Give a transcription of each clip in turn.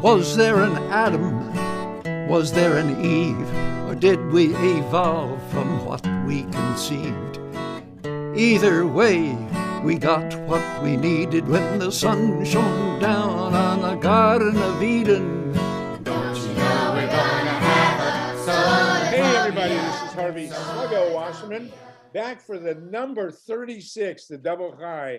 Was there an Adam? Was there an Eve? Or did we evolve from what we conceived? Either way, we got what we needed when the sun shone down on the Garden of Eden. Don't you know we're gonna have a solar? Hey everybody, this is Harvey Sluggo Wasserman, back for the number 36, the double high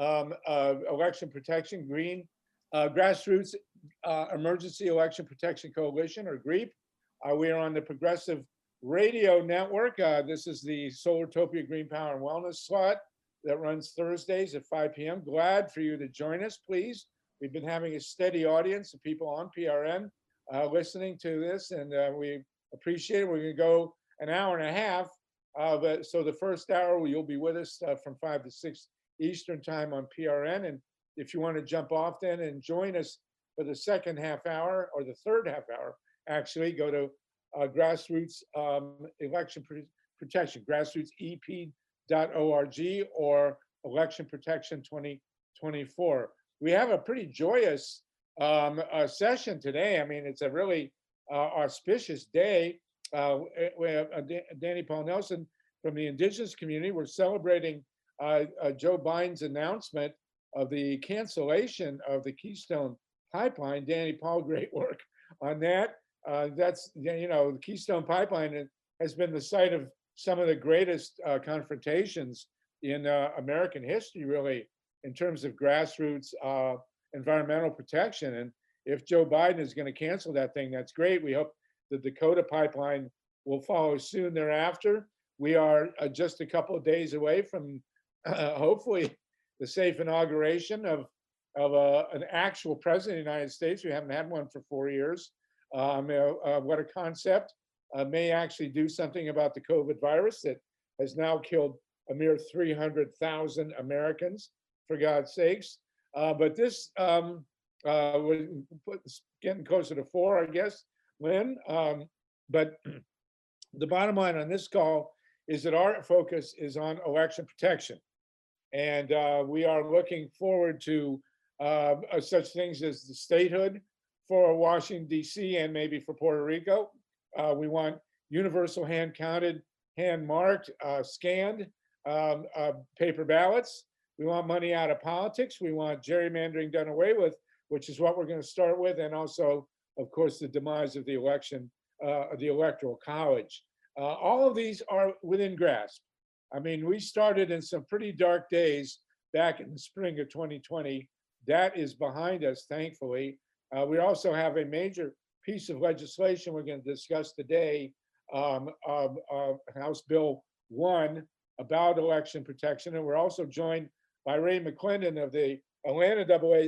election protection green grassroots emergency election protection coalition, or GREEP. We are on the Progressive Radio Network. This is the Solartopia Green Power and Wellness slot that runs Thursdays at 5 p.m. Glad for you to join us, please. We've been having a steady audience of people on PRN listening to this, and we appreciate it. We're going to go an hour and a half. So the first hour, you'll be with us from 5 to 6 Eastern time on PRN. And if you want to jump off then and join us for the second half hour, or the third half hour, actually, go to Grassroots Election Protection, grassrootsep.org, or Election Protection 2024. We have a pretty joyous session today. I mean, it's a really auspicious day. We have Danny Paul Nelson from the Indigenous community. We're celebrating Joe Biden's announcement of the cancellation of the Keystone Pipeline. Danny Paul, great work on that. That's, you know, the Keystone Pipeline has been the site of some of the greatest confrontations in American history, really, in terms of grassroots environmental protection. And if Joe Biden is going to cancel that thing, that's great. We hope the Dakota Pipeline will follow soon thereafter. We are just a couple of days away from hopefully the safe inauguration of an actual president of the United States. We haven't had one for 4 years. What a concept. May actually do something about the COVID virus that has now killed a mere 300,000 Americans, for God's sakes. But this was getting closer to 4, I guess, Lynn. But the bottom line on this call is that our focus is on election protection. And we are looking forward to such things as the statehood for Washington, D.C., and maybe for Puerto Rico. We want universal hand counted, hand marked, scanned paper ballots. We want money out of politics. We want gerrymandering done away with, which is what we're going to start with. And also, of course, the demise of the election, the Electoral College. All of these are within grasp. I mean, we started in some pretty dark days back in the spring of 2020. That is behind us, thankfully. We also have a major piece of legislation we're going to discuss today, House Bill 1, about election protection. And we're also joined by Ray McClendon of the Atlanta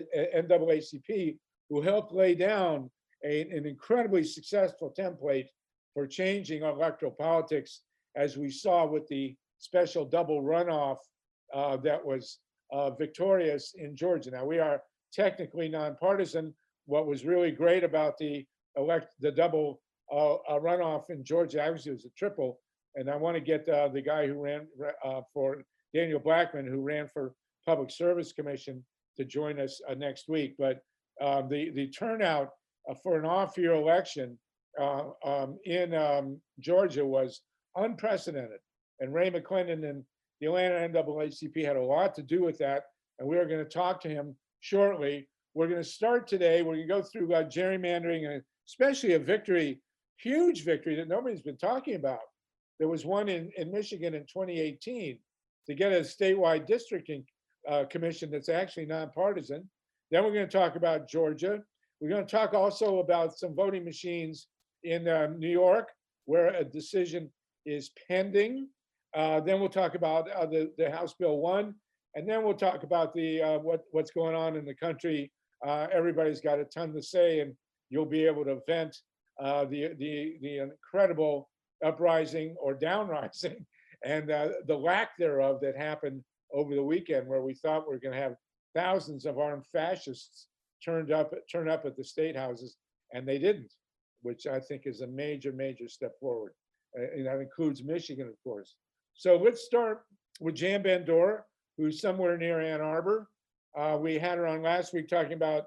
NAACP, who helped lay down an incredibly successful template for changing electoral politics, as we saw with the special double runoff that was victorious in Georgia. Now, we are technically nonpartisan. What was really great about the double runoff in Georgia, actually it was a triple, and I want to get the guy who ran for Daniel Blackman, who ran for Public Service Commission, to join us next week. But the turnout for an off-year election in Georgia was unprecedented. And Ray McClendon and the Atlanta NAACP had a lot to do with that. And we are going to talk to him shortly. We're going to start today. We're going to go through gerrymandering, and especially a victory, huge victory that nobody's been talking about. There was one in Michigan in 2018 to get a statewide districting commission that's actually nonpartisan. Then we're going to talk about Georgia. We're going to talk also about some voting machines in New York, where a decision is pending. Then we'll talk about the House Bill 1, and then we'll talk about the what's going on in the country. Everybody's got a ton to say, and you'll be able to vent the incredible uprising or downrising and the lack thereof that happened over the weekend, where we thought we were going to have thousands of armed fascists turn up at the state houses, and they didn't, which I think is a major step forward. And that includes Michigan, of course. So let's start with Jan Bandora, who's somewhere near Ann Arbor. We had her on last week talking about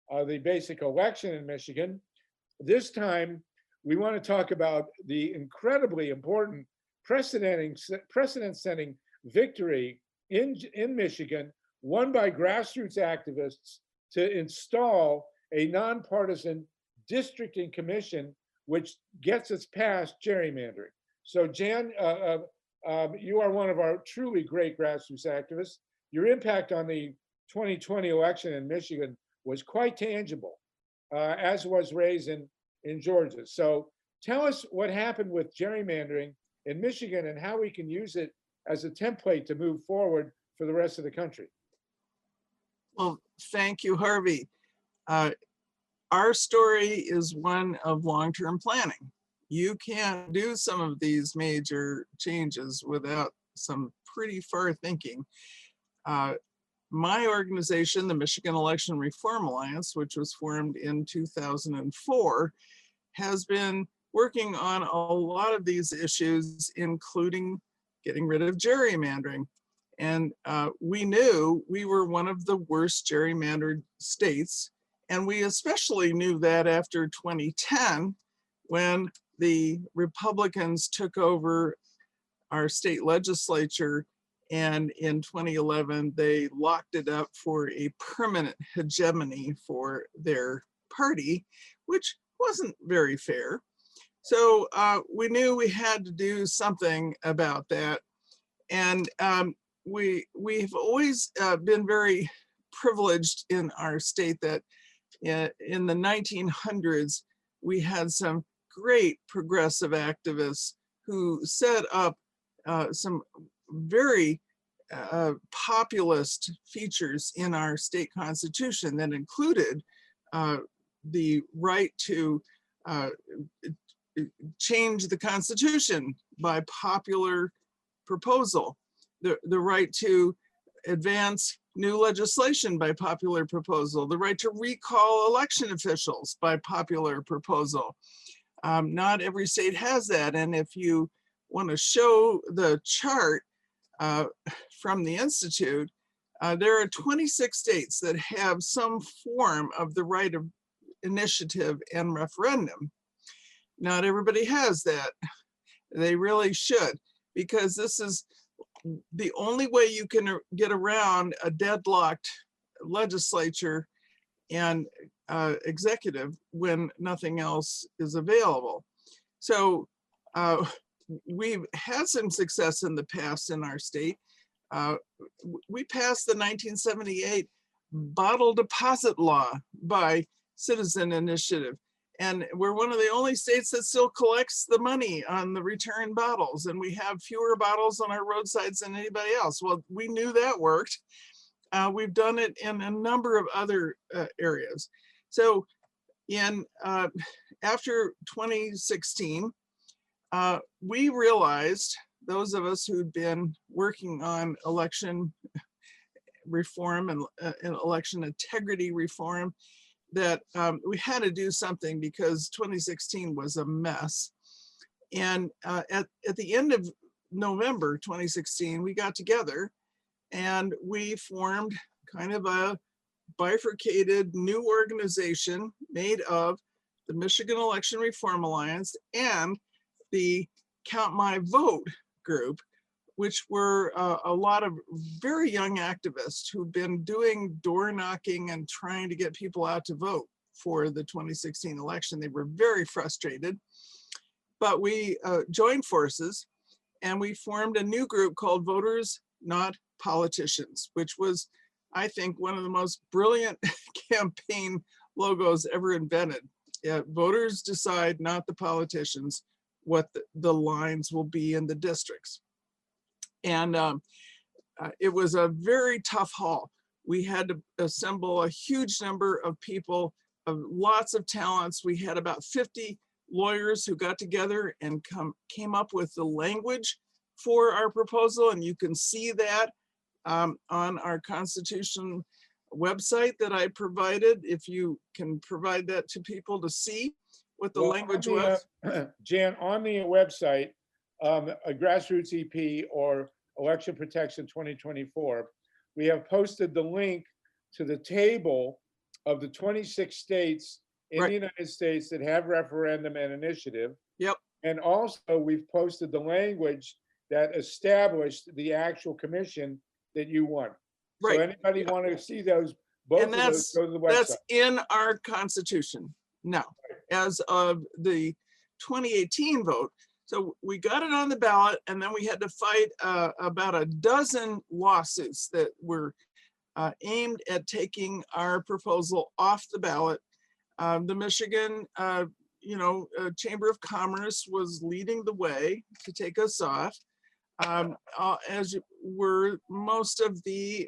the basic election in Michigan. This time, we want to talk about the incredibly important precedent-setting victory in Michigan, won by grassroots activists to install a nonpartisan districting commission, which gets us past gerrymandering. So Jan, you are one of our truly great grassroots activists. Your impact on the 2020 election in Michigan was quite tangible, as was Ray's in Georgia. So tell us what happened with gerrymandering in Michigan and how we can use it as a template to move forward for the rest of the country. Well, thank you, Harvey. Our story is one of long-term planning. You can't do some of these major changes without some pretty far thinking. My organization, the Michigan Election Reform Alliance, which was formed in 2004, has been working on a lot of these issues, including getting rid of gerrymandering. And we knew we were one of the worst gerrymandered states. And we especially knew that after 2010, when the Republicans took over our state legislature. And in 2011, they locked it up for a permanent hegemony for their party, which wasn't very fair. So we knew we had to do something about that. And we've always been very privileged in our state that in the 1900s, we had some great progressive activists who set up some very populist features in our state constitution that included the right to change the constitution by popular proposal, the right to advance new legislation by popular proposal, the right to recall election officials by popular proposal. Not every state has that. And if you want to show the chart from the Institute, there are 26 states that have some form of the right of initiative and referendum. Not everybody has that. They really should, because this is the only way you can get around a deadlocked legislature and executive when nothing else is available. So we've had some success in the past in our state. We passed the 1978 bottle deposit law by citizen initiative. And we're one of the only states that still collects the money on the return bottles. And we have fewer bottles on our roadsides than anybody else. Well, we knew that worked. We've done it in a number of other areas. So after 2016, we realized, those of us who'd been working on election reform and election integrity reform, that we had to do something because 2016 was a mess. And at the end of November 2016, we got together and we formed kind of a bifurcated new organization made of the Michigan Election Reform Alliance and the Count My Vote group, which were a lot of very young activists who've been doing door knocking and trying to get people out to vote for the 2016 election. They were very frustrated, but we joined forces and we formed a new group called Voters Not Politicians, which was, I think, one of the most brilliant campaign logos ever invented. Voters decide, not the politicians, what the lines will be in the districts. And it was a very tough haul. We had to assemble a huge number of people, of lots of talents. We had about 50 lawyers who got together and came up with the language for our proposal. And you can see that on our Constitution website that I provided, if you can provide that to people to see what the language was. Jan, on the website, a Grassroots EP or Election Protection 2024, we have posted the link to the table of the 26 states in Right. the United States that have referendum and initiative. Yep. And also, we've posted the language that established the actual commission that you want. So Right. anybody want to see those, both And of those, go to the that's website. in our Constitution now, as of the 2018 vote. So we got it on the ballot, and then we had to fight about a dozen lawsuits that were aimed at taking our proposal off the ballot. The Michigan, Chamber of Commerce was leading the way to take us off, as were most of the,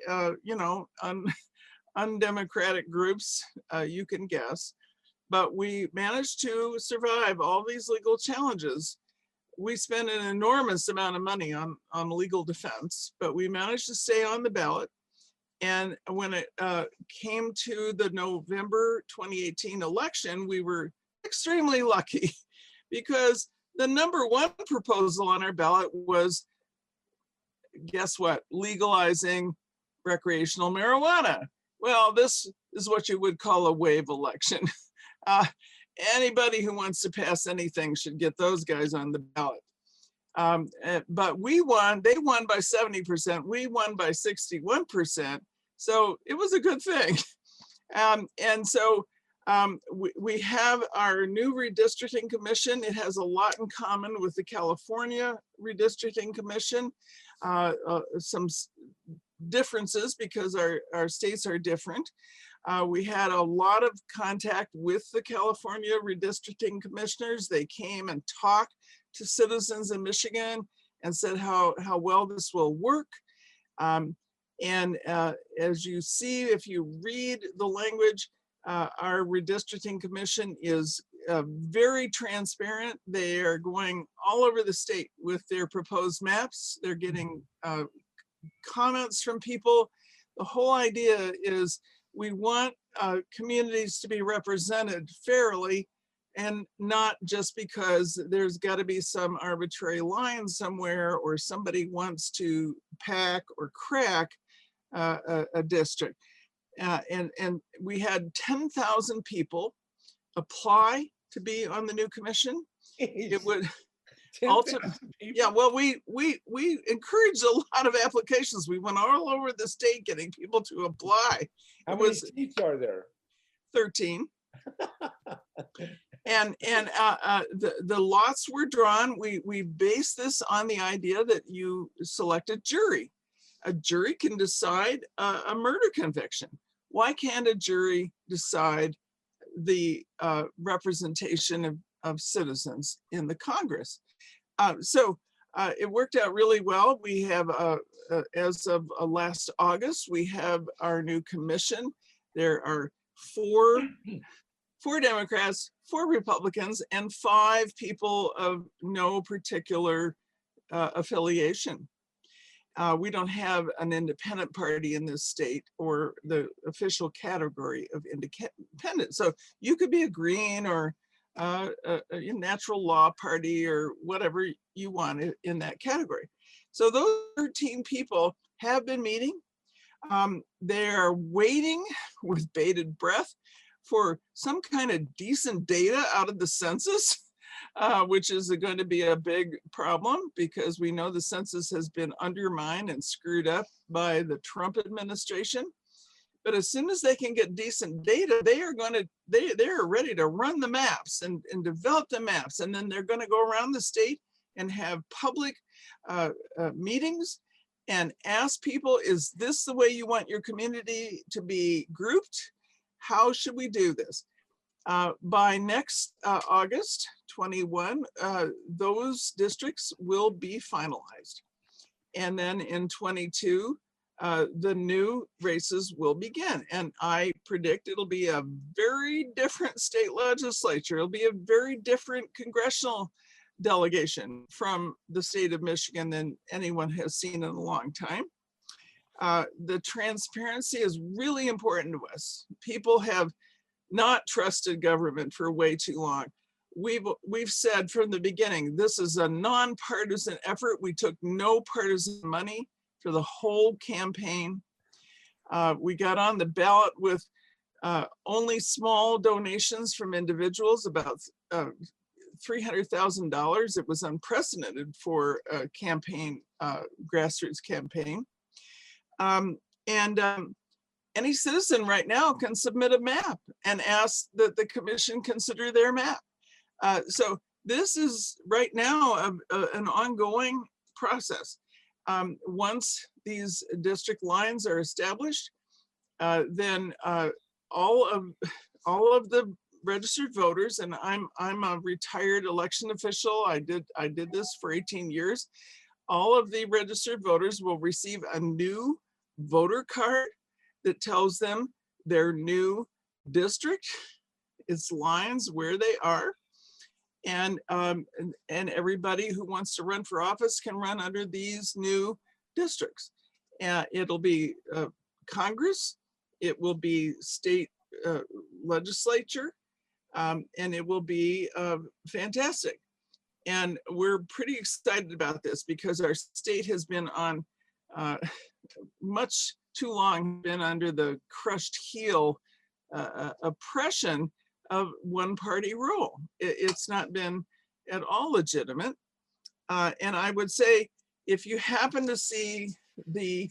undemocratic groups, you can guess. But we managed to survive all these legal challenges. We spent an enormous amount of money on legal defense, but we managed to stay on the ballot. And when it came to the November 2018 election, we were extremely lucky because the number one proposal on our ballot was, guess what, legalizing recreational marijuana. Well, this is what you would call a wave election. Anybody who wants to pass anything should get those guys on the ballot. But we won, they won by 70%, we won by 61%. So it was a good thing. And so we have our new redistricting commission. It has a lot in common with the California redistricting commission. Some differences because our states are different. We had a lot of contact with the California redistricting commissioners. They came and talked to citizens in Michigan and said how well this will work. And as you see, if you read the language, our redistricting commission is very transparent. They are going all over the state with their proposed maps. They're getting comments from people. The whole idea is we want communities to be represented fairly, and not just because there's got to be some arbitrary line somewhere or somebody wants to pack or crack a district. And we had 10,000 people apply to be on the new commission. It would also, yeah, well, we encouraged a lot of applications. We went all over the state getting people to apply. How many seats are there? 13. And the lots were drawn. We based this on the idea that you select a jury. A jury can decide a murder conviction. Why can't a jury decide the representation of citizens in the Congress? So it worked out really well. We have, as of last August, we have our new commission. There are four Democrats, 4 Republicans, and 5 people of no particular affiliation. We don't have an independent party in this state or the official category of independent. So you could be a Green or a natural law party or whatever you want in that category. So those 13 people have been meeting. They are waiting with bated breath for some kind of decent data out of the census, which is going to be a big problem because we know the census has been undermined and screwed up by the Trump administration. But as soon as they can get decent data, they are ready to run the maps and develop the maps. And then they're going to go around the state and have public meetings and ask people, is this the way you want your community to be grouped? How should we do this? By next August 21, those districts will be finalized. And then in 22, the new races will begin. And I predict it'll be a very different state legislature. It'll be a very different congressional delegation from the state of Michigan than anyone has seen in a long time. The transparency is really important to us. People have not trusted government for way too long. We've said from the beginning, this is a nonpartisan effort. We took no partisan money for the whole campaign. We got on the ballot with Only small donations from individuals, about $300,000. It was unprecedented for a campaign, grassroots campaign. Any citizen right now can submit a map and ask that the commission consider their map. So this is right now an ongoing process. Once these district lines are established, then all of the registered voters, and I'm a retired election official. I did this for 18 years. All of the registered voters will receive a new voter card that tells them their new district, its lines, where they are. And everybody who wants to run for office can run under these new districts. It'll be Congress, it will be state legislature, and it will be fantastic. And we're pretty excited about this because our state has been on much too long been under the crushed heel oppression of one party rule. It's not been at all legitimate. And I would say, if you happen to see the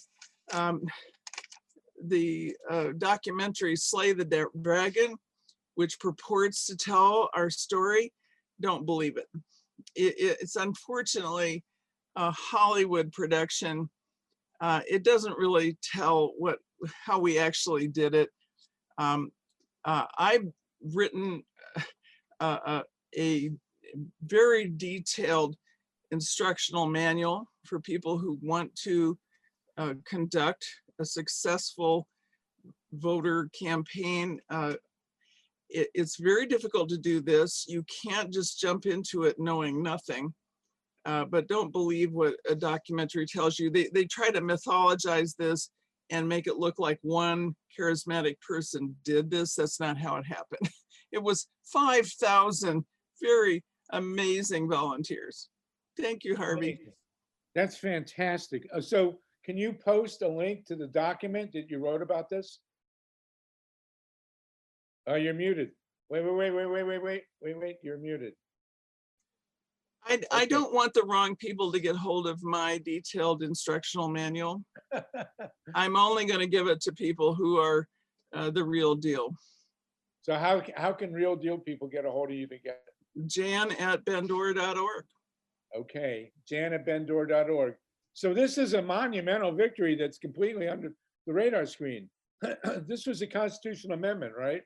documentary Slay the Dragon, which purports to tell our story, don't believe it. It's unfortunately a Hollywood production. It doesn't really tell how we actually did it. I've written a very detailed instructional manual for people who want to conduct a successful voter campaign. It's very difficult to do this. You can't just jump into it knowing nothing. But don't believe what a documentary tells you. They try to mythologize this and make it look like one charismatic person did this. That's not how it happened. It was 5,000 very amazing volunteers. Thank you, Harvey. That's fantastic. So can you post a link to the document that you wrote about this? Oh, you're muted. Wait, you're muted. I don't want the wrong people to get hold of my detailed instructional manual. I'm only going to give it to people who are the real deal. So how can real deal people get a hold of you to get it? Jan@bendora.org. Okay, jan@bendora.org. So this is a monumental victory that's completely under the radar screen. This was a constitutional amendment, right?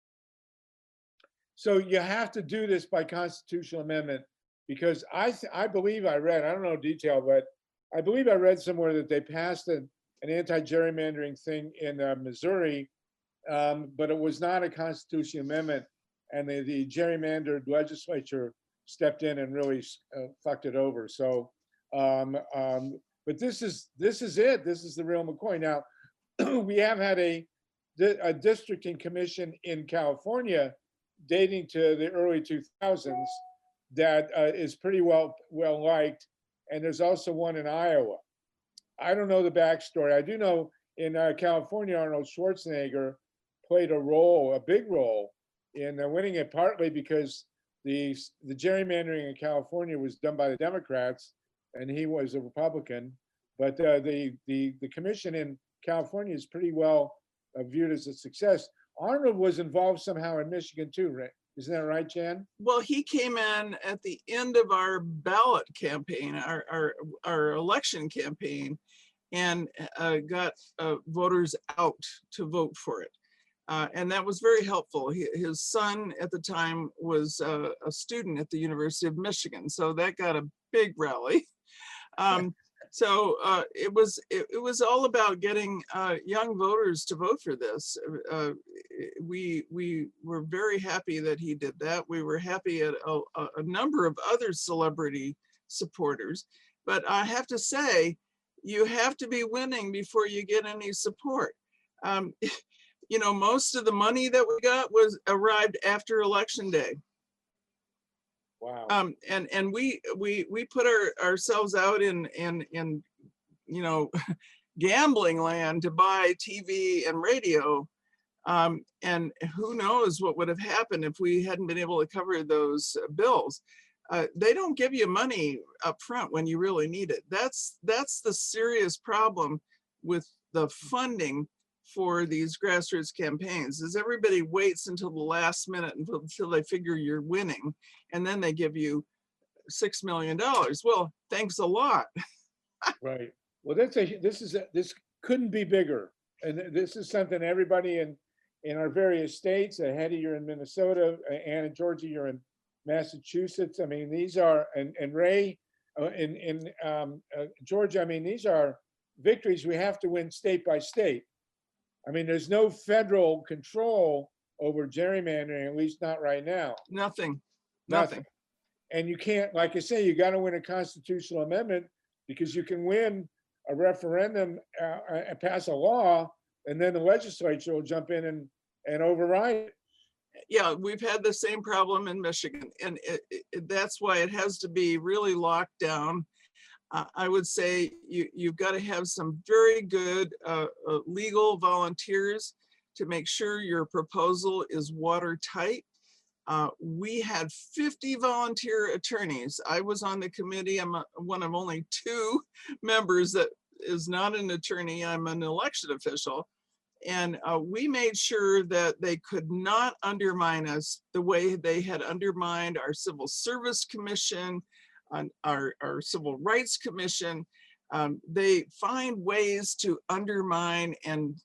So you have to do this by constitutional amendment, because I believe I read, I don't know detail, but I believe I read somewhere that they passed an anti-gerrymandering thing in Missouri, but it was not a constitutional amendment, and the gerrymandered legislature stepped in and really fucked it over. So, but this is it. This is the real McCoy. Now, we have had a districting commission in California dating to the early 2000s that is pretty well liked, and there's also one in Iowa. I don't know the backstory. I do know in California, Arnold Schwarzenegger played a big role in winning it, partly because the gerrymandering in California was done by the Democrats, and he was a Republican. But the commission in California is pretty well viewed as a success. Arnold was involved somehow in Michigan too, right? Isn't that right, Jan? Well, he came in at the end of our ballot campaign, our election campaign, and got voters out to vote for it. And that was very helpful. His son at the time was a student at the University of Michigan, so that got a big rally. So it was all about getting young voters to vote for this. We were very happy that he did that. We were happy at a number of other celebrity supporters. But I have to say, you have to be winning before you get any support. You know, most of the money that we got arrived after Election Day. Wow. And we put ourselves out in you know, gambling land to buy TV and radio And who knows what would have happened if we hadn't been able to cover those bills. They don't give you money up front when you really need it. That's the serious problem with the funding for these grassroots campaigns, is everybody waits until the last minute until they figure you're winning, and then they give you $6 million. Well, thanks a lot. Right. Well, this couldn't be bigger. And this is something everybody in our various states, Hetty, you're in Minnesota, Ann and Georgia, you're in Massachusetts. I mean, these are, and Ray in Georgia, I mean, these are victories we have to win state by state. I mean, there's no federal control over gerrymandering, at least not right now. Nothing. And you can't, like I say, you got to win a constitutional amendment, because you can win a referendum and pass a law, and then the legislature will jump in and override it. Yeah, we've had the same problem in Michigan, and that's why it has to be really locked down. I would say you've got to have some very good legal volunteers to make sure your proposal is watertight. We had 50 volunteer attorneys. I was on the committee. I'm one of only 2 members that is not an attorney. I'm an elected official. And we made sure that they could not undermine us the way they had undermined our Civil Service Commission, our Civil Rights Commission. They find ways to undermine and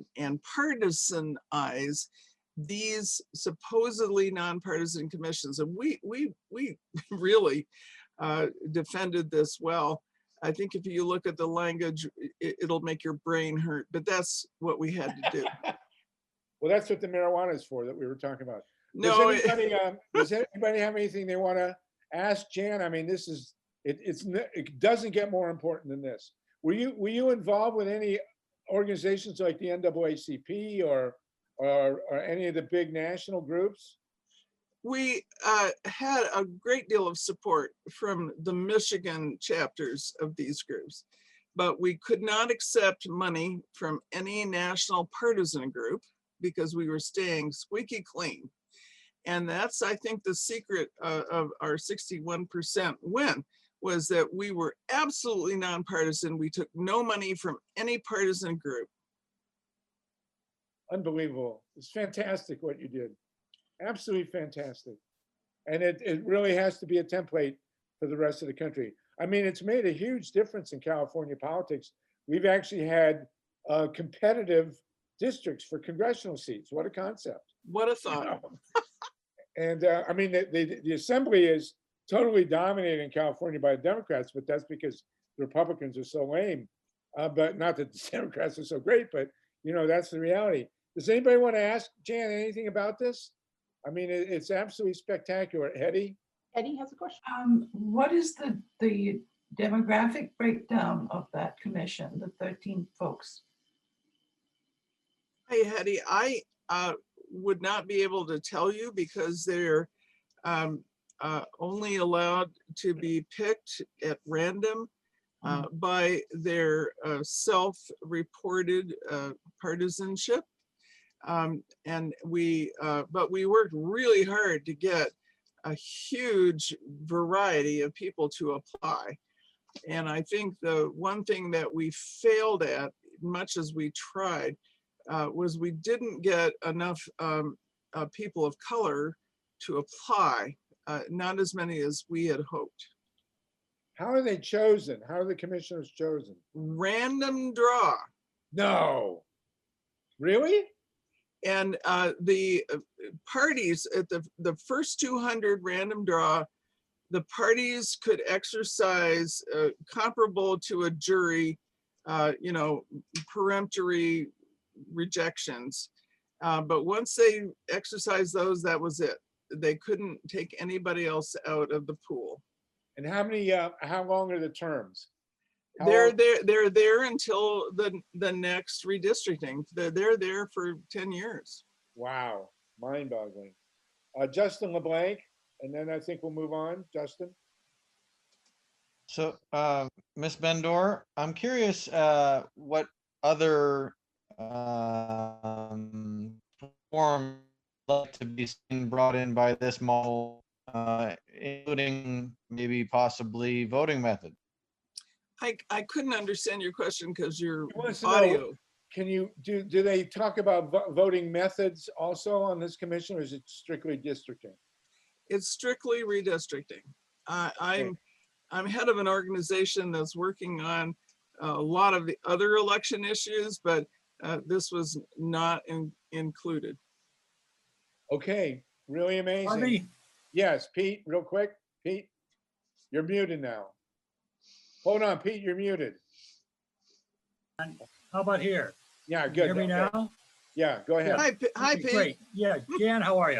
partisanize these supposedly nonpartisan commissions. And we really defended this well. I think if you look at the language, it'll make your brain hurt, but that's what we had to do. Well, that's what the marijuana is for that we were talking about. No, Does anybody have anything they want to ask Jan? I mean, this is, it doesn't get more important than this. Were you involved with any organizations like the NAACP or any of the big national groups? we had a great deal of support from the Michigan chapters of these groups, but we could not accept money from any national partisan group because we were staying squeaky clean. And that's, I think, the secret of our 61% win, was that we were absolutely nonpartisan. We took no money from any partisan group. Unbelievable. It's fantastic what you did. Absolutely fantastic. And it really has to be a template for the rest of the country. I mean, it's made a huge difference in California politics. We've actually had competitive districts for congressional seats. What a concept. What a thought. You know? And I mean, the assembly is totally dominated in California by the Democrats, but that's because the Republicans are so lame. But not that the Democrats are so great, but you know, that's the reality. Does anybody want to ask Jan anything about this? I mean, it's absolutely spectacular. Hetty? Eddie has a question. What is the demographic breakdown of that commission, the 13 folks? Hey, Hetty, I would not be able to tell you because they're only allowed to be picked at random by their self-reported partisanship. But we worked really hard to get a huge variety of people to apply. And I think the one thing that we failed at, much as we tried, was we didn't get enough people of color to apply, not as many as we had hoped. How are they chosen? How are the commissioners chosen? Random draw. No. Really? And the parties at the first 200 random draw, the parties could exercise comparable to a jury, you know, peremptory rejections. But once they exercised those, that was it. They couldn't take anybody else out of the pool. And how many? How long are the terms? They're there until the next redistricting. They're there for 10 years. Wow, mind-boggling. Justin LeBlanc, and then I think we'll move on. Justin. So, Ms. Bendor, I'm curious what other what reform like to be seen brought in by this model, including maybe possibly voting method? I couldn't understand your question because your He wants to know, audio. can you, do they talk about voting methods also on this commission, or is it strictly districting? It's strictly redistricting. I'm head of an organization that's working on a lot of the other election issues, but this was not included. Okay, really amazing. Harvey, Yes, Pete, real quick. Pete, you're muted now. Hold on, Pete, you're muted. how about here? Yeah, Can you good. hear me Okay. now? Yeah, go ahead. Hi, Okay, Pete. great. Yeah, Jan, how are you?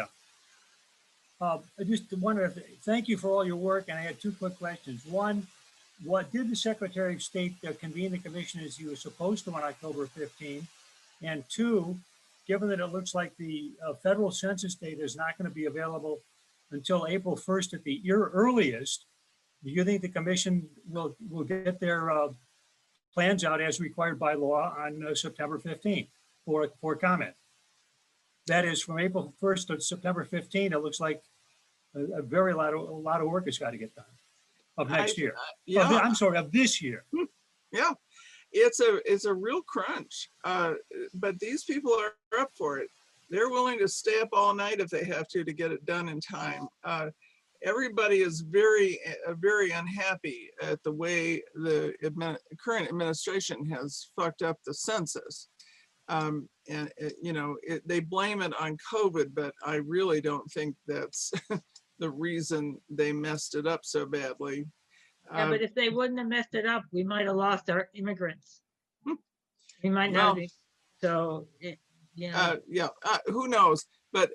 I just wanted to thank you for all your work, and I had two quick questions. One, what did the Secretary of State convene the commission as he was supposed to on October 15? And two, given that it looks like the federal census data is not going to be available until April 1st at the earliest, do you think the commission will get their plans out as required by law on September 15th for comment? That is, from April 1st to September 15th, it looks like a lot of work has got to get done of next year. Yeah, I'm sorry, of this year. yeah. It's a real crunch, but these people are up for it. They're willing to stay up all night if they have to get it done in time. Everybody is very unhappy at the way the current administration has fucked up the census. And you know, they blame it on COVID, but I really don't think that's the reason they messed it up so badly. Yeah, but if they wouldn't have messed it up, we might have lost our immigrants. We might Well, not be. So, yeah, who knows? But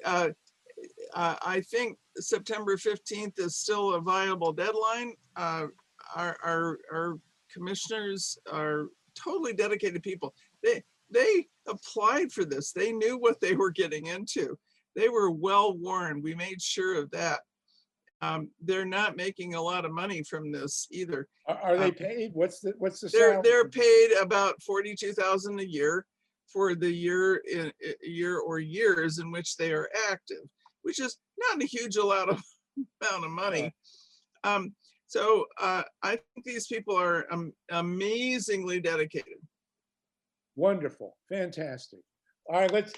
I think September 15th is still a viable deadline. Our commissioners are totally dedicated people. They applied for this. They knew what they were getting into. They were well warned. We made sure of that. They're not making a lot of money from this either. Are they paid? What's the They're salary? paid about $42,000 a year for the year or years in which they are active, which is not a huge amount of money. So I think these people are amazingly dedicated. Wonderful, fantastic. All right, let's,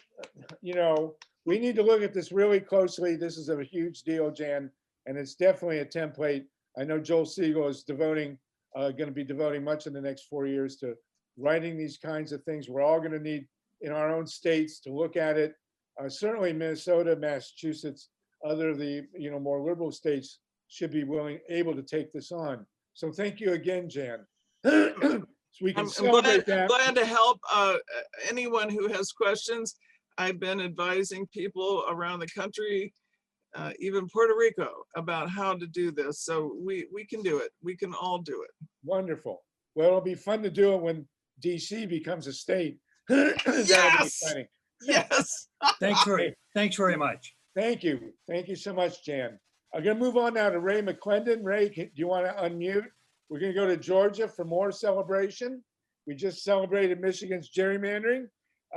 we need to look at this really closely. This is a huge deal, Jan, and it's definitely a template. I know Joel Siegel is going to be devoting much in the next 4 years to writing these kinds of things. We're all going to need in our own states to look at it. Certainly Minnesota, Massachusetts, other of the more liberal states should be able to take this on. So thank you again, Jan. So we can celebrate that. I'm glad to help anyone who has questions. I've been advising people around the country, even Puerto Rico, about how to do this. So we can do it. We can all do it. Wonderful. Well, it'll be fun to do it when DC becomes a state. Yes. Yes. Thanks very much. Thank you. Thank you so much, Jan. I'm going to move on now to Ray McClendon. Ray, do you want to unmute? We're going to go to Georgia for more celebration. We just celebrated Michigan's gerrymandering,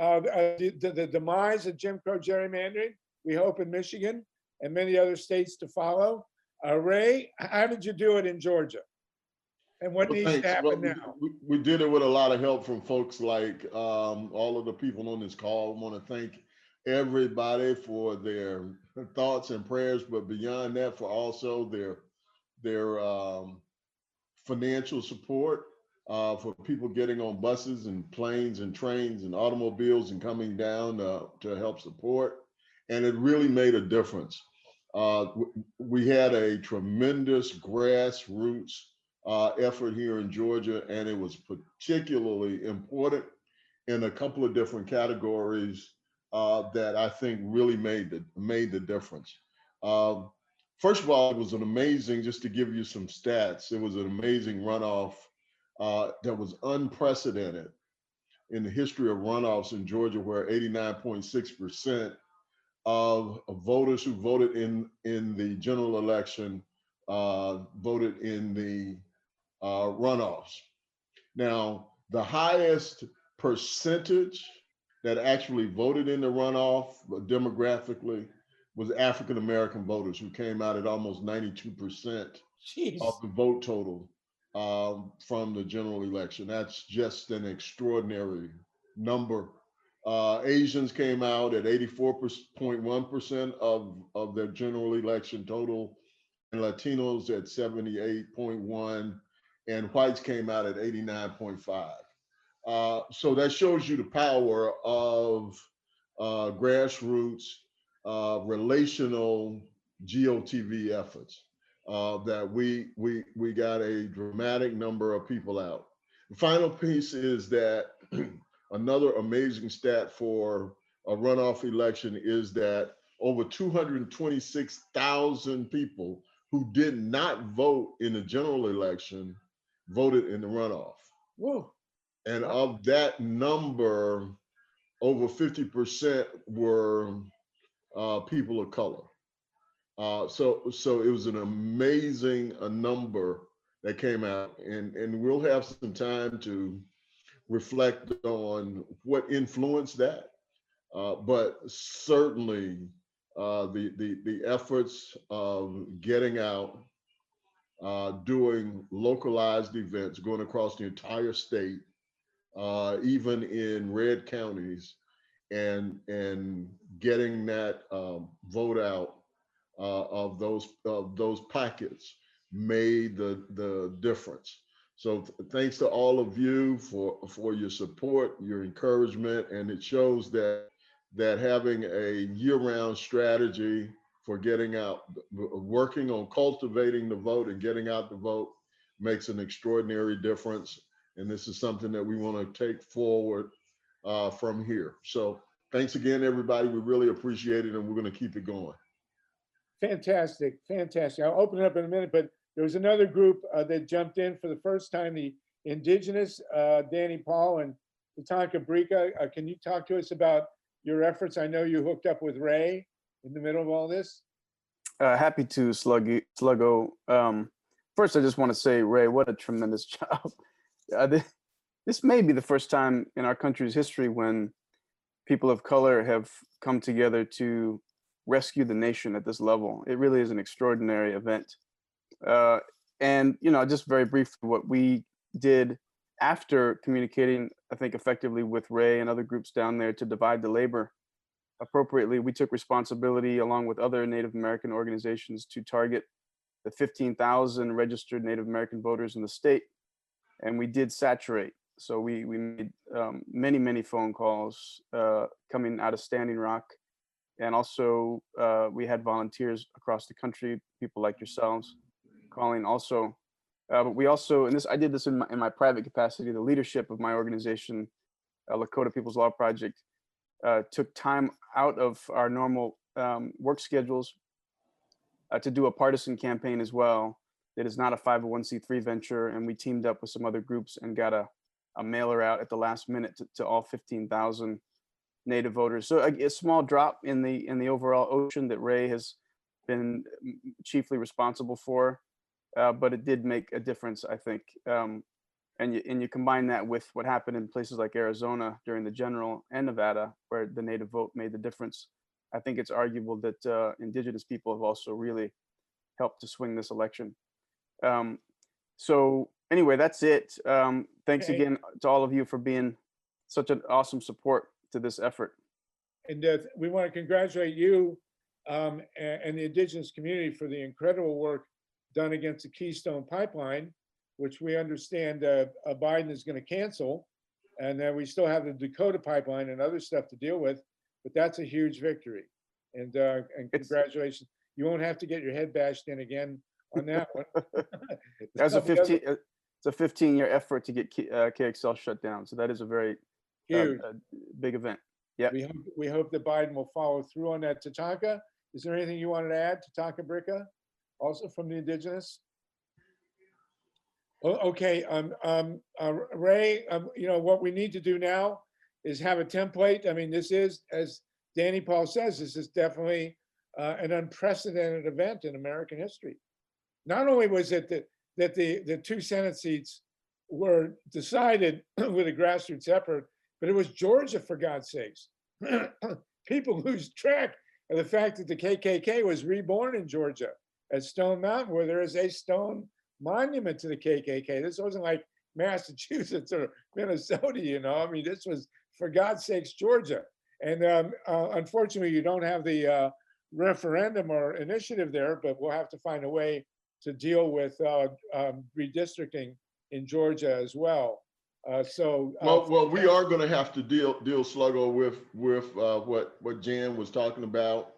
the demise of Jim Crow gerrymandering, we hope in Michigan and many other states to follow. Ray, how did you do it in Georgia? And what needs to happen now? We did it with a lot of help from folks like all of the people on this call. I want to thank everybody for their thoughts and prayers, but beyond that, for also their financial support for people getting on buses and planes and trains and automobiles and coming down to help support. And it really made a difference. We had a tremendous grassroots effort here in Georgia, and it was particularly important in a couple of different categories that I think really made the difference. First of all, it was an amazing, just to give you some stats, it was an amazing runoff that was unprecedented in the history of runoffs in Georgia, where 89.6% of voters who voted in the general election voted in the runoffs. Now, the highest percentage that actually voted in the runoff demographically was African American voters, who came out at almost 92% Jeez. of the vote total from the general election. That's just an extraordinary number. Asians came out at 84.1% of their general election total, and Latinos at 78.1, and whites came out at 89.5. So that shows you the power of grassroots relational GOTV efforts. That we got a dramatic number of people out. The final piece is that another amazing stat for a runoff election is that over 226,000 people who did not vote in the general election voted in the runoff. Whoa. And of that number, over 50% were people of color. So it was an amazing number that came out, and we'll have some time to reflect on what influenced that. But certainly the efforts of getting out, doing localized events, going across the entire state, even in red counties, and getting that vote out of those packets made the difference. So thanks to all of you for your support, your encouragement, and it shows that having a year-round strategy for getting out, working on cultivating the vote and getting out the vote makes an extraordinary difference. And this is something that we want to take forward from here. So thanks again, everybody. We really appreciate it, and we're going to keep it going. Fantastic, fantastic. I'll open it up in a minute, but there was another group that jumped in for the first time, the Indigenous, Danny Paul and Tatanka Brika. Can you talk to us about your efforts? I know you hooked up with Ray in the middle of all this. Happy to, Sluggo. First, I just want to say, Ray, what a tremendous job. This may be the first time in our country's history when people of color have come together to rescue the nation at this level. It really is an extraordinary event. And, you know, just very briefly, what we did after communicating, I think, effectively with Ray and other groups down there to divide the labor appropriately, we took responsibility along with other Native American organizations to target the 15,000 registered Native American voters in the state. And we did saturate. So we made many phone calls coming out of Standing Rock. And also we had volunteers across the country, people like yourselves, calling also. But we also, and I did this in my private capacity, the leadership of my organization, Lakota People's Law Project, took time out of our normal work schedules to do a partisan campaign as well. It is not a 501c3 venture, and we teamed up with some other groups and got a mailer out at the last minute to all 15,000 Native voters. So a small drop in the overall ocean that Ray has been chiefly responsible for, but it did make a difference, I think. And you combine that with what happened in places like Arizona during the general and Nevada, where the Native vote made the difference. I think it's arguable that Indigenous people have also really helped to swing this election. So anyway, that's it. Thanks again to all of you for being such an awesome support to this effort. And we want to congratulate you and the Indigenous community for the incredible work done against the Keystone Pipeline, which we understand Biden is going to cancel. And then we still have the Dakota Pipeline and other stuff to deal with, but that's a huge victory. And congratulations. You won't have to get your head bashed in again on that one. It's a 15-year effort to get KXL shut down. So that is a very big event. Yeah. We hope that Biden will follow through on that. Tatanka, is there anything you wanted to add? Tatanka Brika, also from the Indigenous? Okay, Ray, you know, what we need to do now is have a template. I mean, this is, as Danny Paul says, this is definitely an unprecedented event in American history. Not only was it that the 2 Senate seats were decided with a grassroots effort, but it was Georgia, for God's sakes. People lose track of the fact that the KKK was reborn in Georgia at Stone Mountain, where there is a stone monument to the KKK. This wasn't like Massachusetts or Minnesota, you know. I mean, this was, for God's sakes, Georgia. And unfortunately, you don't have the referendum or initiative there, but we'll have to find a way to deal with redistricting in Georgia as well. Well, we are going to have to deal Sluggo with what Jan was talking about.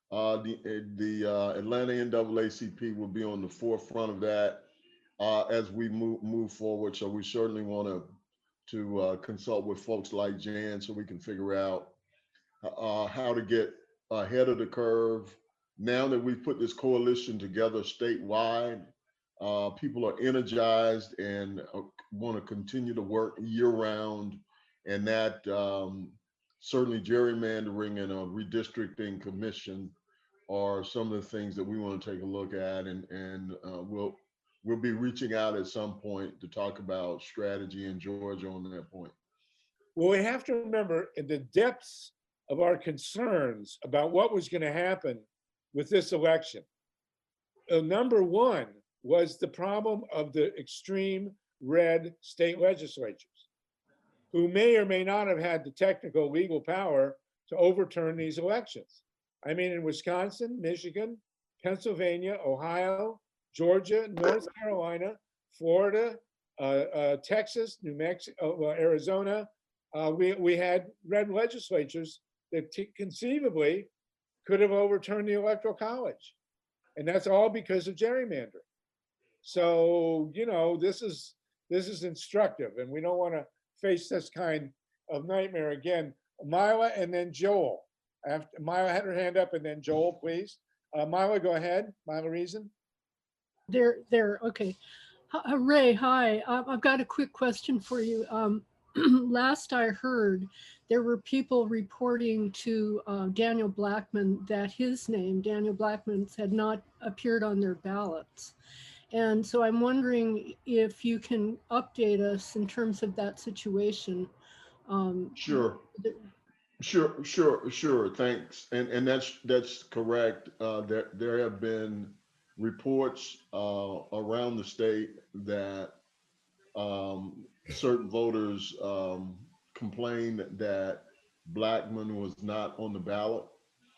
The Atlanta NAACP will be on the forefront of that as we move forward. So we certainly want to consult with folks like Jan so we can figure out how to get ahead of the curve. Now that we've put this coalition together statewide, people are energized and want to continue to work year round, and that certainly gerrymandering and a redistricting commission are some of the things that we want to take a look at, and we'll be reaching out at some point to talk about strategy in Georgia on that point. Well, we have to remember, in the depths of our concerns about what was going to happen with this election, number one was the problem of the extreme red state legislatures, who may or may not have had the technical legal power to overturn these elections. I mean, in Wisconsin, Michigan, Pennsylvania, Ohio, Georgia, North Carolina, Florida, Texas, New Mexico, Arizona, we had red legislatures that conceivably could have overturned the Electoral College. And that's all because of gerrymandering. So, you know, this is instructive, and we don't want to face this kind of nightmare again. Mila and then Joel. After Mila had her hand up, and then Joel, please. Mila, go ahead. Mila Reason. There. Okay. Ray, hi. I've got a quick question for you. Last I heard, there were people reporting to Daniel Blackman that his name, Daniel Blackman's, had not appeared on their ballots. And so I'm wondering if you can update us in terms of that situation. Sure. Thanks. And that's correct. There have been reports around the state that certain voters complained that Blackman was not on the ballot,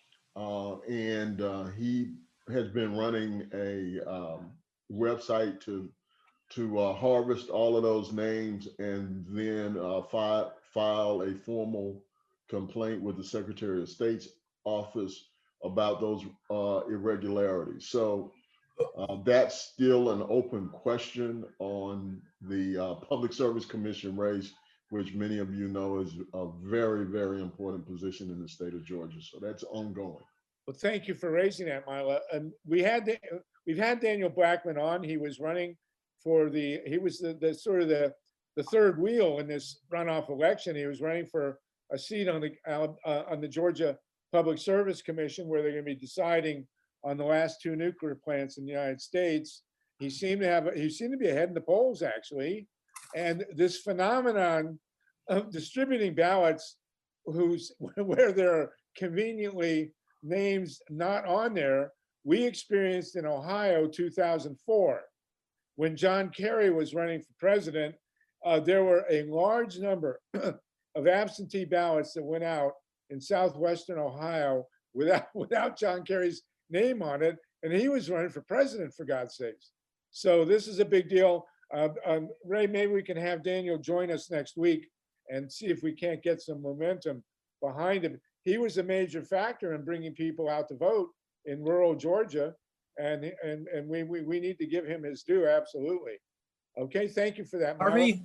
and he has been running a website to harvest all of those names and then file a formal complaint with the Secretary of State's office about those irregularities. So that's still an open question on the Public Service Commission race, which many of you know is a very, very important position in the state of Georgia. So that's ongoing. Well, thank you for raising that, Mila. And we've had Daniel Blackman on. He was running for he was the sort of the third wheel in this runoff election. He was running for a seat on the Georgia Public Service Commission, where they're going to be deciding on the last two nuclear plants in the United States. He seemed to be ahead in the polls, actually. And this phenomenon of distributing ballots where there are conveniently names not on there, we experienced in Ohio 2004. When John Kerry was running for president, there were a large number of absentee ballots that went out in southwestern Ohio without John Kerry's name on it, and he was running for president, for God's sakes. So this is a big deal. Ray, maybe we can have Daniel join us next week and see if we can't get some momentum behind him. He was a major factor in bringing people out to vote in rural Georgia, and we need to give him his due, absolutely. Okay, thank you for that, Marla.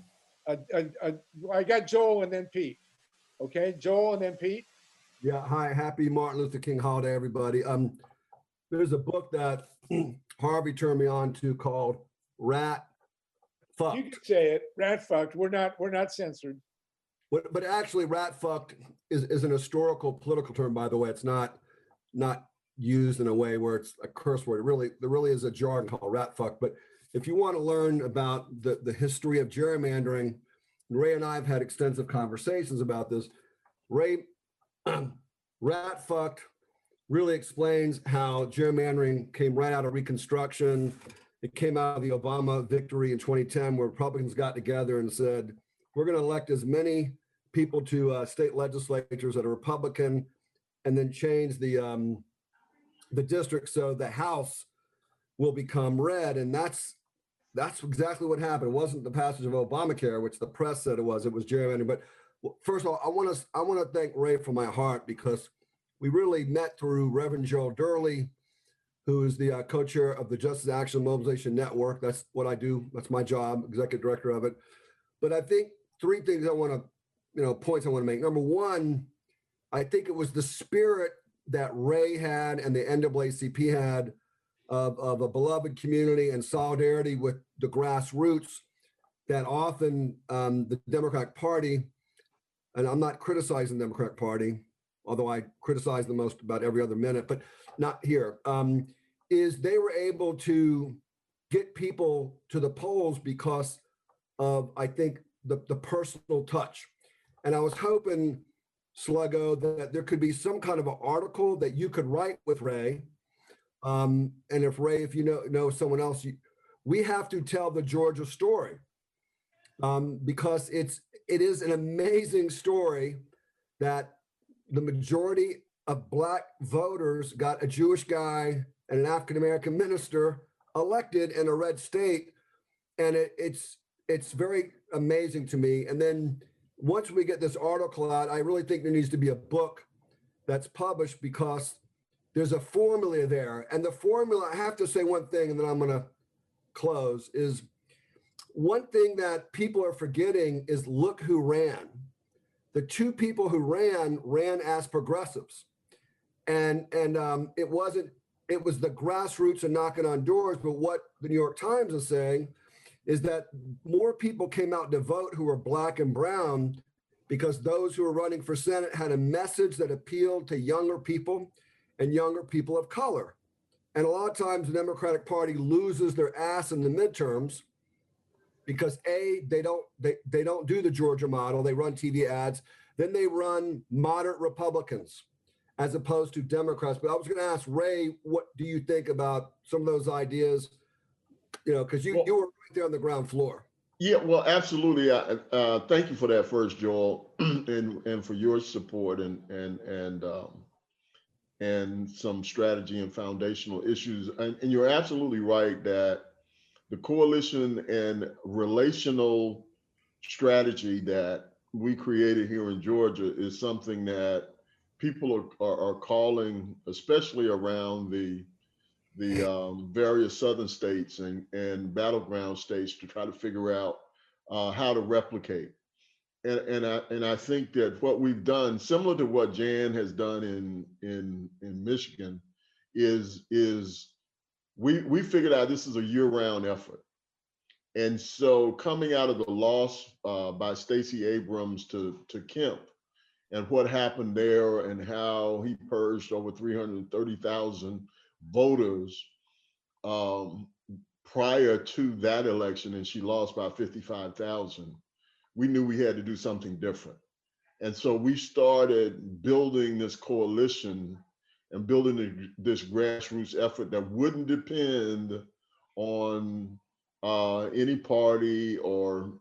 I got Joel and then Pete. Okay, Joel and then Pete. Yeah, hi, happy Martin Luther King holiday, everybody. There's a book that Harvey turned me on to called Rat Fucked. You can say it, Rat Fucked. We're not censored. But actually, rat fucked is an historical political term, by the way. It's not used in a way where it's a curse word. There really is a jargon called rat fuck. But if you want to learn about the history of gerrymandering, Ray and I have had extensive conversations about this. Ray, rat fucked really explains how gerrymandering came right out of Reconstruction. It came out of the Obama victory in 2010, where Republicans got together and said, we're going to elect as many people to state legislatures that are Republican, and then change the district so the House will become red. And that's exactly what happened. It wasn't the passage of Obamacare, which the press said it was gerrymandering. But first of all, I want to thank Ray from my heart, because we really met through Reverend Joel Durley, who is the co-chair of the Justice Action Mobilization Network. That's what I do. That's my job, executive director of it. But I think three things points I want to make. Number one, I think it was the spirit that Ray had and the NAACP had of a beloved community and solidarity with the grassroots that often the Democratic Party, and I'm not criticizing the Democratic Party, although I criticize the most about every other minute, but not here, is they were able to get people to the polls because of, I think, the personal touch. And I was hoping, Sluggo, that there could be some kind of an article that you could write with Ray. And if Ray, if you know someone else, we have to tell the Georgia story, because it is an amazing story that the majority of Black voters got a Jewish guy and an African-American minister elected in a red state. And it's very amazing to me. And then once we get this article out, I really think there needs to be a book that's published, because there's a formula there. And the formula, I have to say one thing, and then I'm going to close, is one thing that people are forgetting is look who ran. The two people who ran as progressives. And it was the grassroots and knocking on doors. But what the New York Times is saying is that more people came out to vote who were Black and brown, because those who were running for Senate had a message that appealed to younger people and younger people of color. And a lot of times the Democratic Party loses their ass in the midterms because they don't do the Georgia model. They run TV ads. Then they run moderate Republicans as opposed to Democrats. But I was going to ask Ray, what do you think about some of those ideas? Because you were right there on the ground floor. Yeah, well, absolutely. Thank you for that first, Joel, and for your support and some strategy and foundational issues. And you're absolutely right that the coalition and relational strategy that we created here in Georgia is something that people are calling, especially around the various southern states and battleground states, to try to figure out how to replicate. And I think that what we've done, similar to what Jan has done in Michigan, is we figured out this is a year-round effort. And so coming out of the loss by Stacey Abrams to Kemp, and what happened there, and how he purged over 330,000 voters prior to that election, and she lost by 55,000, we knew we had to do something different. And so we started building this coalition and building this grassroots effort that wouldn't depend on any party or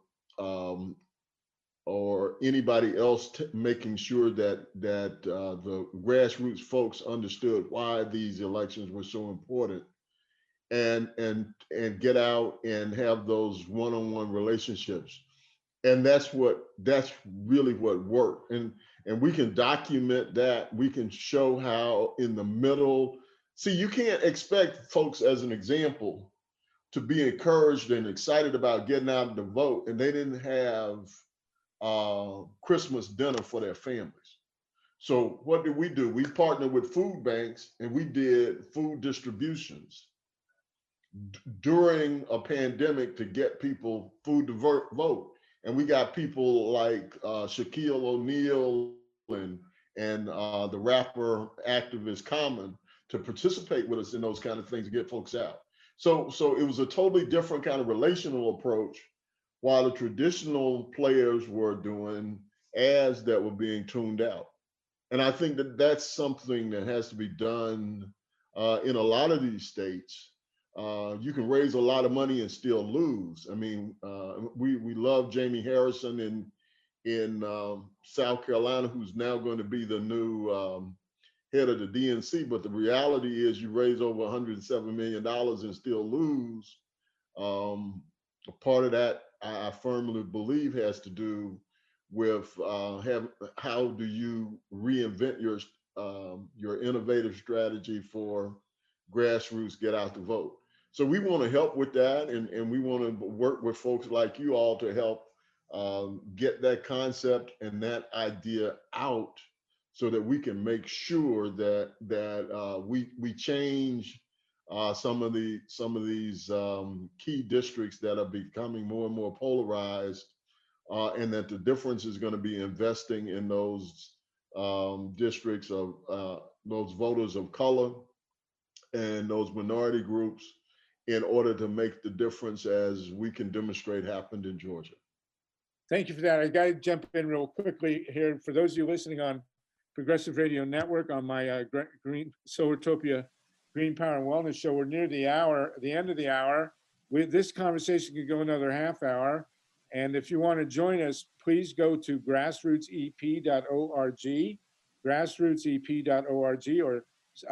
anybody else making sure that the grassroots folks understood why these elections were so important, and get out and have those one-on-one relationships. And that's really what worked. And we can document that. We can show how in the middle, see, you can't expect folks, as an example, to be encouraged and excited about getting out to vote, and they didn't have Christmas dinner for their families. So what did we do? We partnered with food banks, and we did food distributions during a pandemic to get people food to vote. And we got people like Shaquille O'Neal and the rapper activist Common to participate with us in those kind of things to get folks out. So it was a totally different kind of relational approach, while the traditional players were doing ads that were being tuned out. And I think that that's something that has to be done in a lot of these states. You can raise a lot of money and still lose. I mean, we love Jamie Harrison in South Carolina, who's now going to be the new head of the DNC. But the reality is, you raise over $107 million and still lose. A part of that, I firmly believe, has to do with how do you reinvent your innovative strategy for grassroots get out the vote. So we want to help with that, and we want to work with folks like you all to help get that concept and that idea out, so that we can make sure that we change some of these key districts that are becoming more and more polarized, and that the difference is going to be investing in those districts of those voters of color and those minority groups, in order to make the difference, as we can demonstrate happened in Georgia. Thank you for that. I got to jump in real quickly here. For those of you listening on Progressive Radio Network, on my Green Solartopia Green Power and Wellness Show, we're near the hour, the end of the hour. This conversation could go another half hour. And if you want to join us, please go to grassrootsep.org, grassrootsep.org, or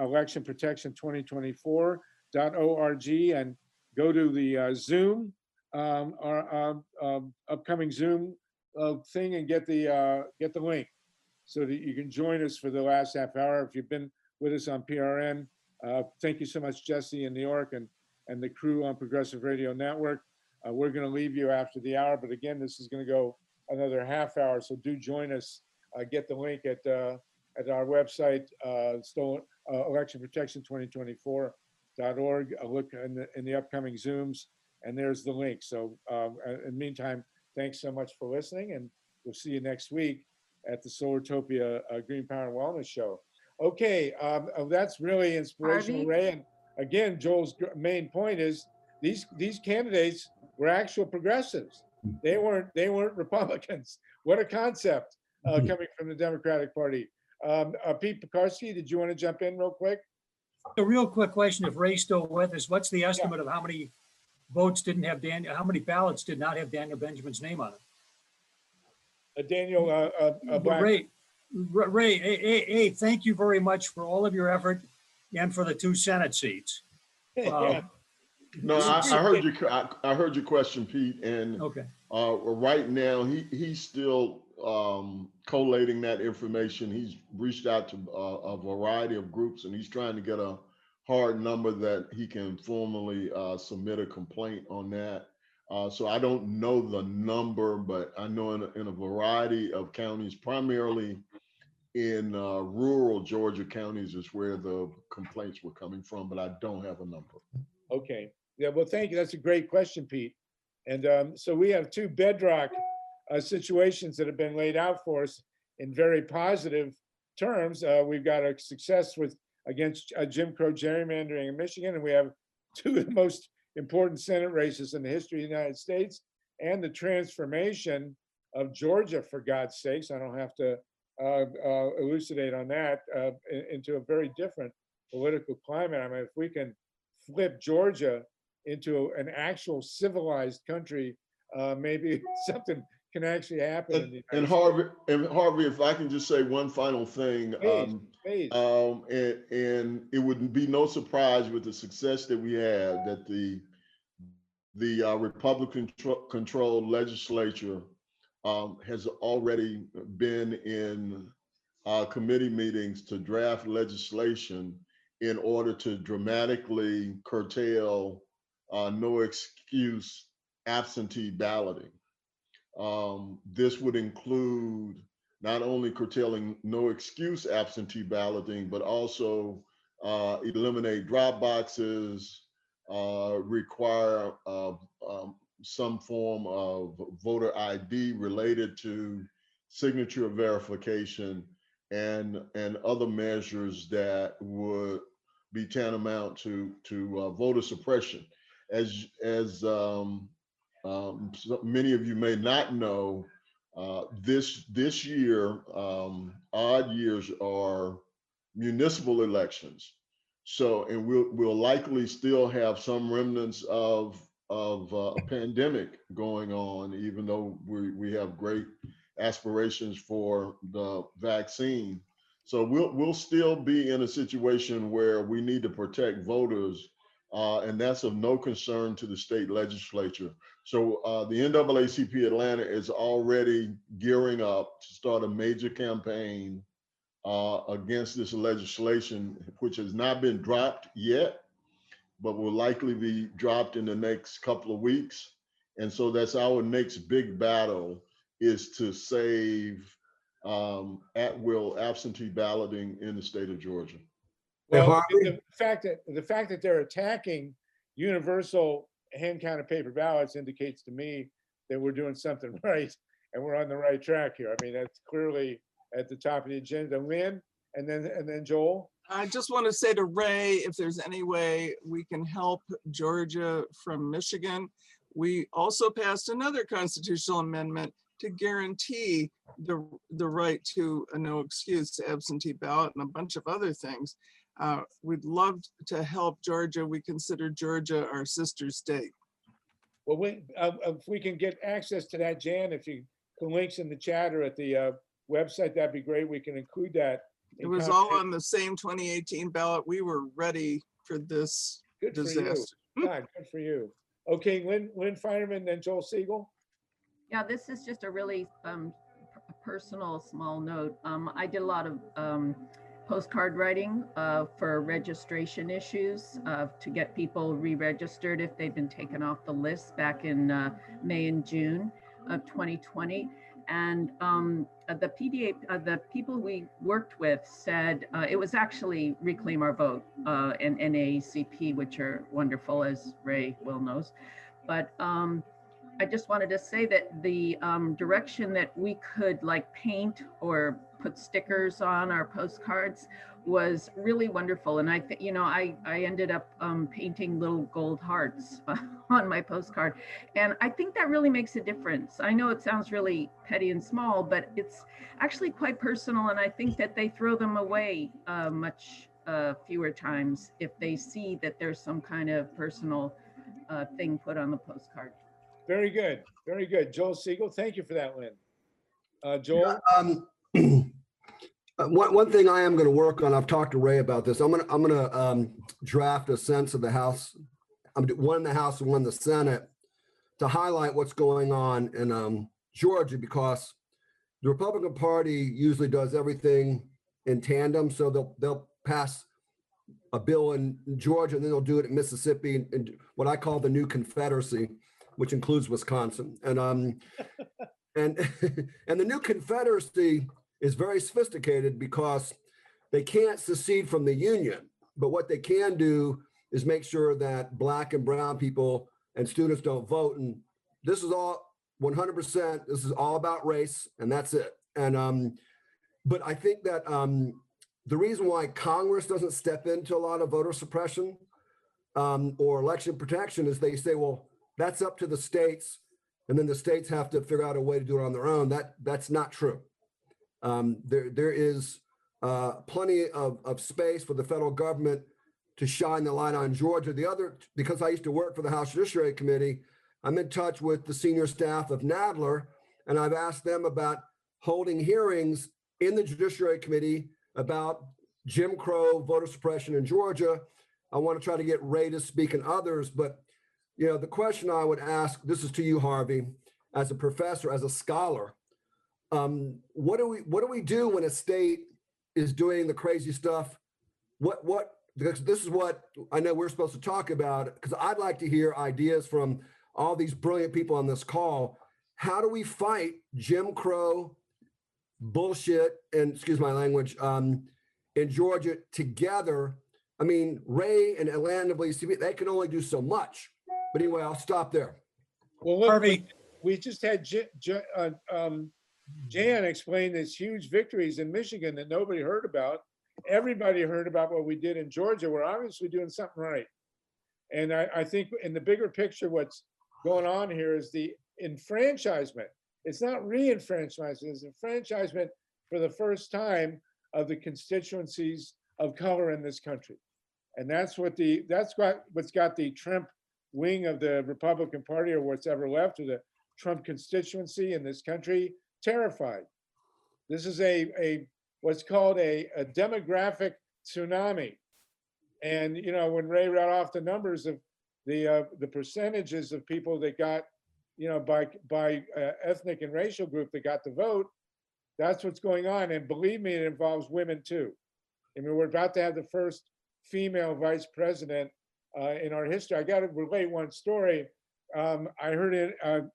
electionprotection2024.org, and go to the Zoom, our upcoming Zoom thing, and get the link so that you can join us for the last half hour. If you've been with us on PRN, thank you so much, Jesse in New York, and the crew on Progressive Radio Network. We're going to leave you after the hour, but again, this is going to go another half hour, so do join us. Get the link at our website, electionprotection2024.org. Look in the upcoming Zooms, and there's the link. So in the meantime, thanks so much for listening, and we'll see you next week at the Solartopia Green Power and Wellness Show. Okay, that's really inspirational, Harvey? Ray. And again, Joel's main point is these candidates were actual progressives. They weren't Republicans. What a concept coming from the Democratic Party. Pete Pekarsky, did you want to jump in real quick? A real quick question, if Ray's still with us, what's the estimate of how many votes didn't have Daniel, how many ballots did not have Daniel Benjamin's name on it? Daniel Black. Ray, thank you very much for all of your effort and for the 2 Senate seats. No, I heard you. I heard your question, Pete. And okay. Right now, he's still collating that information. He's reached out to a variety of groups, and he's trying to get a hard number that he can formally submit a complaint on that. So I don't know the number, but I know in a variety of counties, primarily in rural Georgia counties, is where the complaints were coming from, but I don't have a number. Okay. Yeah, well, thank you. That's a great question, Pete. And so we have 2 bedrock situations that have been laid out for us in very positive terms. We've got a success against Jim Crow gerrymandering in Michigan, and we have 2 of the most important Senate races in the history of the United States, and the transformation of Georgia, for God's sakes. I don't have to elucidate on that, into a very different political climate. I mean, if we can flip Georgia into an actual civilized country, maybe something can actually happen. And Harvey, if I can just say one final thing, please. And it would be no surprise with the success that we had that the Republican-controlled legislature has already been in committee meetings to draft legislation in order to dramatically curtail no excuse absentee balloting. This would include not only curtailing no excuse absentee balloting, but also eliminate drop boxes, require some form of voter ID related to signature verification, and other measures that would be tantamount to voter suppression. As many of you may not know, this year, odd years are municipal elections. So, and we'll likely still have some remnants of a pandemic going on, even though we have great aspirations for the vaccine. So we'll still be in a situation where we need to protect voters, and that's of no concern to the state legislature. So the NAACP Atlanta is already gearing up to start a major campaign against this legislation, which has not been dropped yet, but will likely be dropped in the next couple of weeks. And so that's our next big battle, is to save at-will absentee balloting in the state of Georgia. Well, the fact that they're attacking universal hand counted paper ballots indicates to me that we're doing something right and we're on the right track here. I mean, that's clearly at the top of the agenda. Lynn, and then Joel. I just want to say to Ray, if there's any way we can help Georgia from Michigan. We also passed another constitutional amendment to guarantee the right to a no excuse absentee ballot and a bunch of other things. We'd love to help Georgia. We consider Georgia our sister state. Well, if we can get access to that, Jan, if you can links in the chat or at the website, that'd be great. We can include that. It was all on the same 2018 ballot. We were ready for this disaster. God, good for you. Okay, Lynn Finerman, then Joel Siegel. Yeah, this is just a really personal small note. I did a lot of postcard writing for registration issues to get people re-registered if they've been taken off the list back in May and June of 2020. And the PDA, the people we worked with said it was actually Reclaim Our Vote and NAACP, which are wonderful, as Ray well knows. But I just wanted to say that the direction that we could like paint or put stickers on our postcards was really wonderful. And I ended up painting little gold hearts on my postcard. And I think that really makes a difference. I know it sounds really petty and small, but it's actually quite personal. And I think that they throw them away much fewer times if they see that there's some kind of personal thing put on the postcard. Very good. Very good. Joel Siegel, thank you for that, Lynn. Joel? One thing I am going to work on, I've talked to Ray about this. I'm going to draft a sense of the House, one in the House and one in the Senate, to highlight what's going on in Georgia, because the Republican Party usually does everything in tandem. So they'll pass a bill in Georgia, and then they'll do it in Mississippi, and what I call the new Confederacy, which includes Wisconsin. And and the new Confederacy is very sophisticated because they can't secede from the Union, but what they can do is make sure that Black and brown people and students don't vote. And this is all 100%, this is all about race, and that's it. And but I think that the reason why Congress doesn't step into a lot of voter suppression or election protection is they say, well, that's up to the states, and then the states have to figure out a way to do it on their own. That's not true. There is plenty of space for the federal government to shine the light on Georgia. The other, because I used to work for the House Judiciary Committee, I'm in touch with the senior staff of Nadler, and I've asked them about holding hearings in the Judiciary Committee about Jim Crow, voter suppression in Georgia. I want to try to get Ray to speak and others, but the question I would ask, this is to you, Harvey, as a professor, as a scholar, what do we do when a state is doing the crazy stuff? Because this is what I know we're supposed to talk about, because I'd like to hear ideas from all these brilliant people on this call. How do we fight Jim Crow bullshit, and excuse my language, in Georgia together? I mean, Ray and Atlanta, they can only do so much. But anyway, I'll stop there. Well, look, Harvey, we just had Jan explain these huge victories in Michigan that nobody heard about. Everybody heard about what we did in Georgia. We're obviously doing something right. And I think in the bigger picture, what's going on here is the enfranchisement. It's not re-enfranchisement, it's enfranchisement for the first time of the constituencies of color in this country. And that's what's got the Trump wing of the Republican Party, or what's ever left of the Trump constituency in this country, terrified. This is what's called a demographic tsunami. And you know, when Ray read off the numbers of the percentages of people that got, you know, by ethnic and racial group that got the vote, that's what's going on. And believe me, it involves women too. I mean, we're about to have the first female vice president in our history. I got to relate one story. I heard it,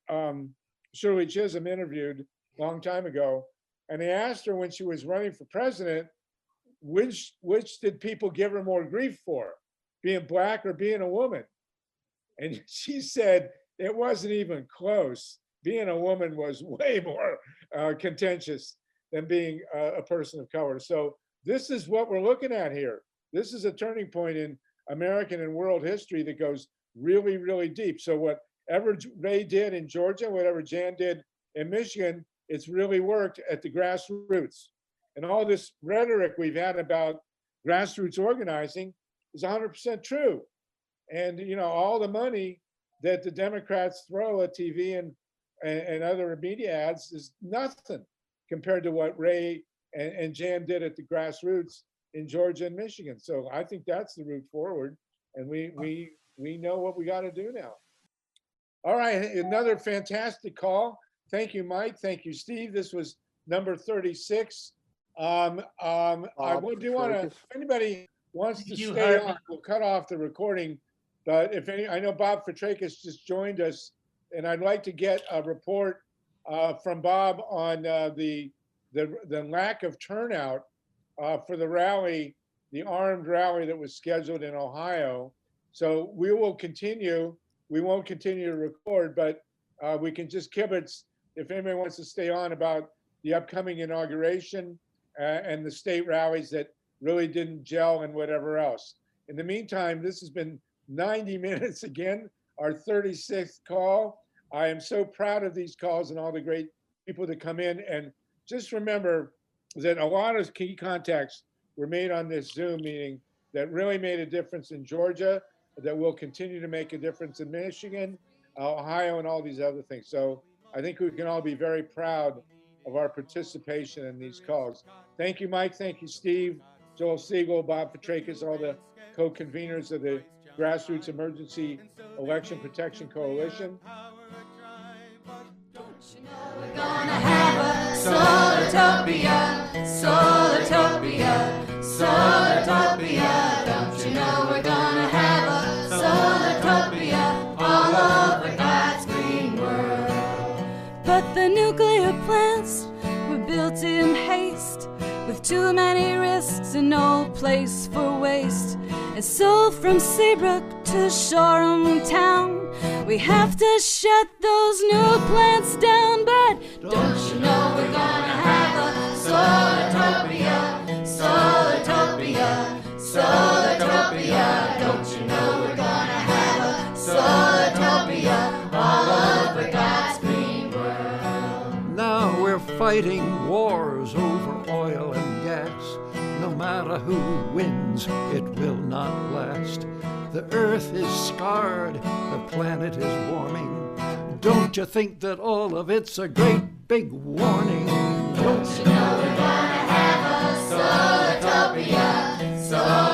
Shirley Chisholm interviewed a long time ago, and they asked her when she was running for president, which did people give her more grief for, being Black or being a woman? And she said it wasn't even close. Being a woman was way more contentious than being a person of color. So this is what we're looking at here. This is a turning point in American and world history that goes really, really deep. So whatever Ray did in Georgia, whatever Jan did in Michigan, it's really worked at the grassroots. And all this rhetoric we've had about grassroots organizing is 100% true. And you know, all the money that the Democrats throw at TV and other media ads is nothing compared to what Ray and Jan did at the grassroots in Georgia and Michigan. So I think that's the route forward. And we know what we got to do now. All right, another fantastic call. Thank you, Mike. Thank you, Steve. This was number 36. I do want to, if anybody wants to stay on, we'll cut off the recording. But if any, I know Bob Fitrakis just joined us, and I'd like to get a report from Bob on the lack of turnout for the rally, the armed rally that was scheduled in Ohio. So we will continue. We won't continue to record, but we can just kibitz if anybody wants to stay on about the upcoming inauguration and the state rallies that really didn't gel and whatever else. In the meantime, this has been 90 minutes again, our 36th call. I am so proud of these calls and all the great people that come in. And just remember that a lot of key contacts were made on this Zoom meeting that really made a difference in Georgia, that will continue to make a difference in Michigan, Ohio, and all these other things. So I think we can all be very proud of our participation in these calls. Thank you, Mike. Thank you, Steve, Joel Siegel, Bob Fitrakis, all the co-conveners of the Grassroots Emergency Election Protection Coalition. We're gonna have a Solartopia, Solartopia, Solartopia. Don't you know we're gonna have a Solartopia all over God's green world? But the nuclear plants were built in haste, with too many risks and no place for waste. And so from Seabrook to Shoreham town, we have to shut those new plants down. But don't you know we're gonna have a Solartopia, Solartopia, Solartopia. Don't you know we're gonna have a Solartopia all over God's green world? Now we're fighting wars over oil and gas. No matter who wins, it will not last. The earth is scarred, the planet is warming. Don't you think that all of it's a great big warning? Don't you know we're gonna have a Solartopia, Solartopia.